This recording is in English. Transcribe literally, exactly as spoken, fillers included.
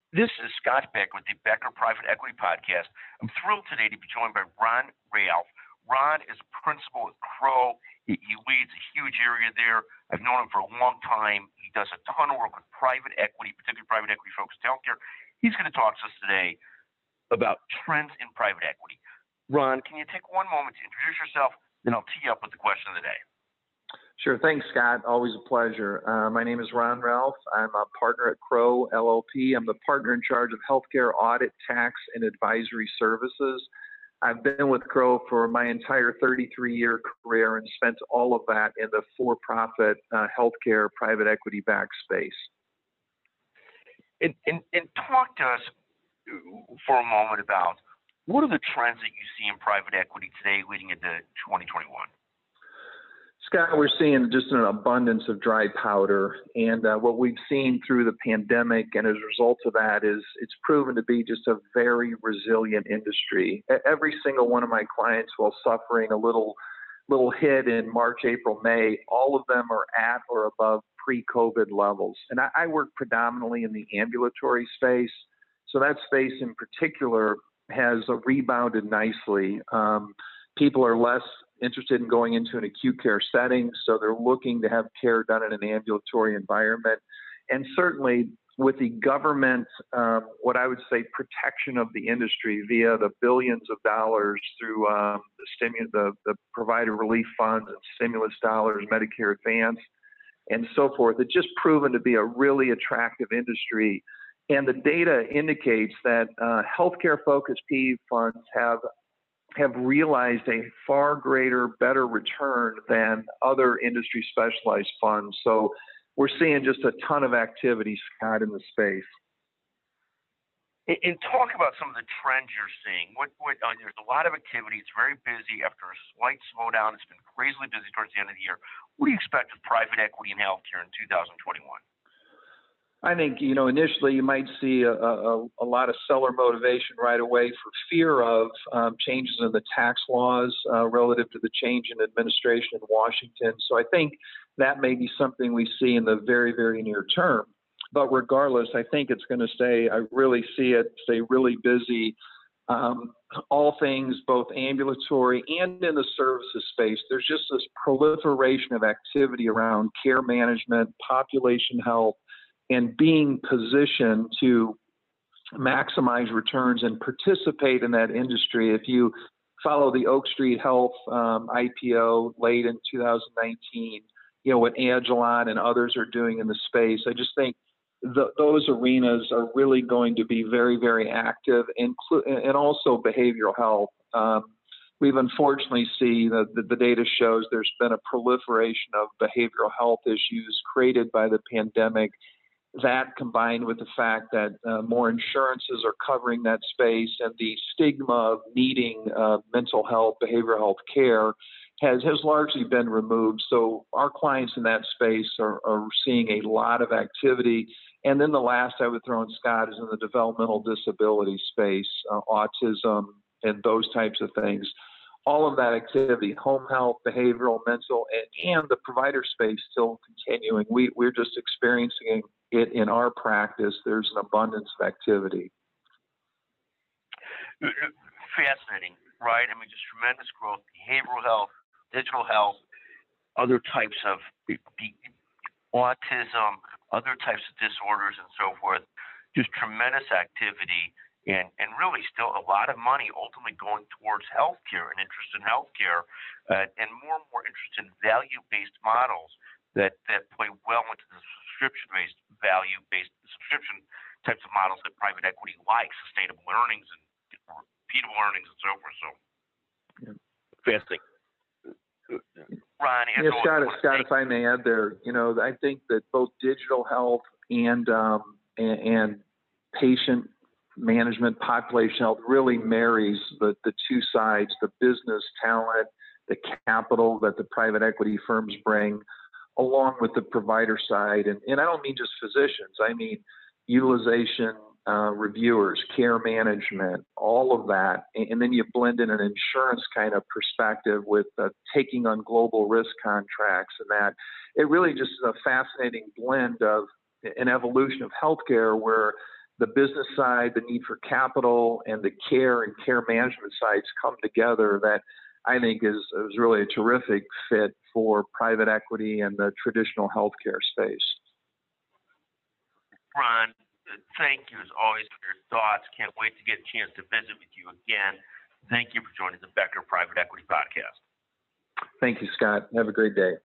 This is Scott Becker with the Becker Private Equity Podcast. I'm thrilled today to be joined by Ron Ralph. Ron is a principal at Crowe. He, he leads a huge area there. I've known him for a long time. He does a ton of work with private equity, particularly private equity focused healthcare. He's going to talk to us today about trends in private equity. Ron, can you take one moment to introduce yourself? Then I'll tee you up with the question of the day. Sure. Thanks, Scott. Always a pleasure. Uh, my name is Ron Ralph. I'm a partner at Crowe L L P. I'm the partner in charge of healthcare audit, tax, and advisory services. I've been with Crowe for my entire thirty-three-year career and spent all of that in the for-profit uh, healthcare private equity-backed space. And, and, and talk to us for a moment about what are the trends that you see in private equity today leading into twenty twenty-one? Scott, we're seeing just an abundance of dry powder. And uh, what we've seen through the pandemic and as a result of that is it's proven to be just a very resilient industry. Every single one of my clients, while suffering a little, little hit in March, April, May, all of them are at or above pre-COVID levels. And I, I work predominantly in the ambulatory space. So that space in particular has uh, rebounded nicely. Um, people are less interested in going into an acute care setting, so they're looking to have care done in an ambulatory environment. And certainly with the government, um, what I would say, protection of the industry via the billions of dollars through um, the, stimu- the, the provider relief funds and stimulus dollars, Medicare Advance, and so forth, it's just proven to be a really attractive industry. And the data indicates that uh, healthcare-focused P E funds have have realized a far greater, better return than other industry specialized funds. So we're seeing just a ton of activity, Scott, in the space. And talk about some of the trends you're seeing. What, what uh, there's a lot of activity. It's very busy. After a slight slowdown, it's been crazily busy towards the end of the year. What do you expect with private equity and healthcare in two thousand twenty-one? I think, you know, initially you might see a, a, a lot of seller motivation right away for fear of um, changes in the tax laws uh, relative to the change in administration in Washington. So I think that may be something we see in the very, very near term. But regardless, I think it's going to stay, I really see it stay really busy. Um, all things, both ambulatory and in the services space, there's just this proliferation of activity around care management, population health, and being positioned to maximize returns and participate in that industry. If you follow the Oak Street Health um, I P O late in two thousand nineteen, you know, what Agilon and others are doing in the space, I just think the, those arenas are really going to be very, very active, inclu- and also behavioral health. Um, we've unfortunately seen that the, the data shows there's been a proliferation of behavioral health issues created by the pandemic. That combined with the fact that uh, more insurances are covering that space and the stigma of needing uh, mental health, behavioral health care has, has largely been removed. So our clients in that space are, are seeing a lot of activity. And then the last I would throw in, Scott, is in the developmental disability space, uh, autism, and those types of things. All of that activity, home health, behavioral, mental, and, and the provider space still continuing. We, we're just experiencing it in our practice. There's an abundance of activity. Fascinating, right? I mean, just tremendous growth, behavioral health, digital health, other types of autism, other types of disorders and so forth. Just tremendous activity. And, and really still a lot of money ultimately going towards healthcare and interest in healthcare, uh, and more and more interest in value-based models that, that play well into the subscription-based, value-based subscription types of models that private equity likes, sustainable earnings and repeatable earnings and so forth. So, yeah. Fascinating. Ron, yeah, Scott, Scott if I may add there, you know, I think that both digital health and um, and, and patient management, population health really marries the, the two sides, the business talent, the capital that the private equity firms bring, along with the provider side. And, and I don't mean just physicians, I mean utilization uh, reviewers, care management, all of that. And then you blend in an insurance kind of perspective with uh, taking on global risk contracts and that. It really just is a fascinating blend of an evolution of healthcare where the business side, the need for capital, and the care and care management sides come together that I think is, is really a terrific fit for private equity and the traditional healthcare space. Ron, thank you as always for your thoughts. Can't wait to get a chance to visit with you again. Thank you for joining the Becker Private Equity Podcast. Thank you, Scott. Have a great day.